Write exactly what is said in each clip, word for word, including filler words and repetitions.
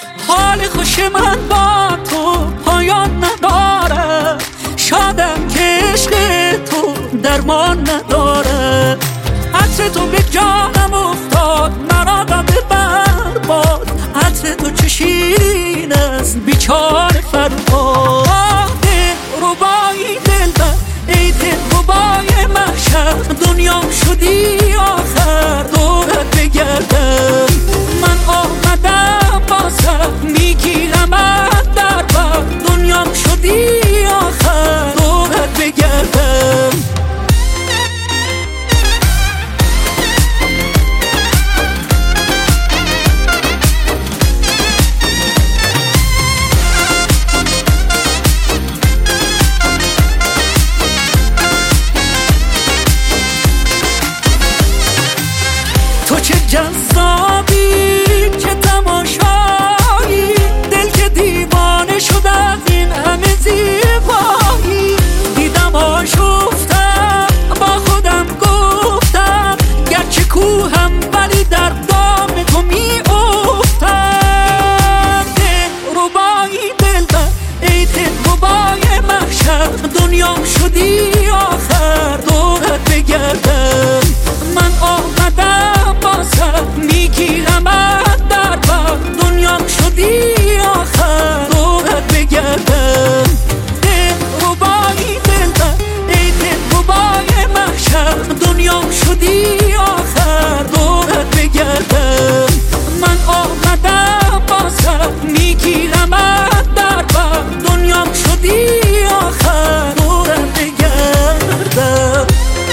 حال خوش من با تو پایان نداره، شادم که عشق تو درمان نداره. عطر تو به جانم افتاد، مرا داده برباد. عطر تو چه شیرین است بیچاره فرهاد. دل ربای دلبر ای دل ربای محشر، دنیام شدی آخر دورت بگردم. من آمدم بازم میگیرمت در بر، دنیام شدی آخر دورت بگردم. تو چه جذابی، چه تماشایی، دل که دیوانه شد از این همه زیبایی. دیدم آشفتم با خودم گفتم، گرچه کوهم ولی در دام تو می افتم. دل ربایی دلبر ای دل ربای محشر، دنیام شدی آخر دورت بگردم. من آمدم بازم میگیرمت در بر، دنیام شدی آخر دورت بگردم. دل ربایی دلبر ای دل ربای محشر، دنیام شدی آخر دورت بگردم. من آمدم بازم میگیرمت در بر، دنیام شدی آخر دورت بگردم.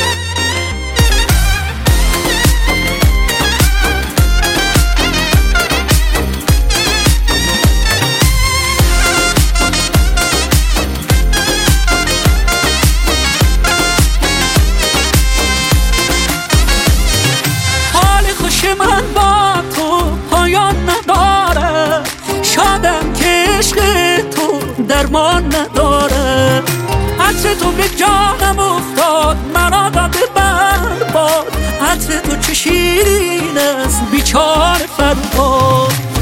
من با تو پایان نداره، شادم که عشق تو درمان نداره. عطر تو به جانم افتاد، مرا داده برباد. عطر تو چه شیرین است بیچاره فرهاد.